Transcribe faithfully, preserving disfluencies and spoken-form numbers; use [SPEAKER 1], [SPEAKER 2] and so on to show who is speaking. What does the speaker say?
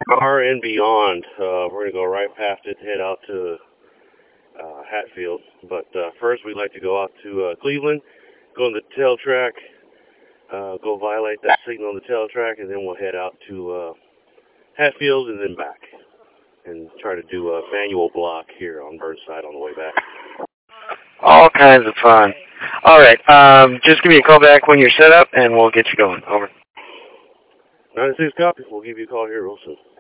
[SPEAKER 1] Car and beyond. Uh, we're going to go right past it, head out to uh, Hatfield. But uh, first, we'd like to go out to uh, Cleveland, go on the tail track, uh, go violate that signal on the tail track, and then we'll head out to uh, Hatfield and then back. And try to do a manual block here on Burnside on the way back.
[SPEAKER 2] All kinds of fun. All right. Um, just give me a call back when you're set up, and we'll get you going. Over.
[SPEAKER 1] ninety-six copy. We'll give you a call here real soon.